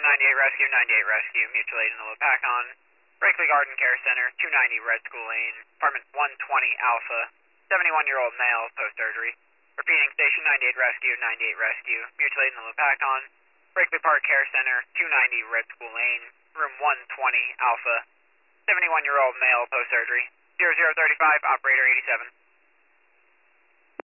98 Rescue, 98 Rescue, mutual aid in the Lopakon. Brakely Garden Care Center, 290 Red School Lane, apartment 120 Alpha, 71-year-old male, post-surgery. Repeating, station 98 Rescue, 98 Rescue, mutual aid in the Lopakon. Brakely Park Care Center, 290 Red School Lane, room 120 Alpha, 71-year-old male, post-surgery. 0035, operator 87.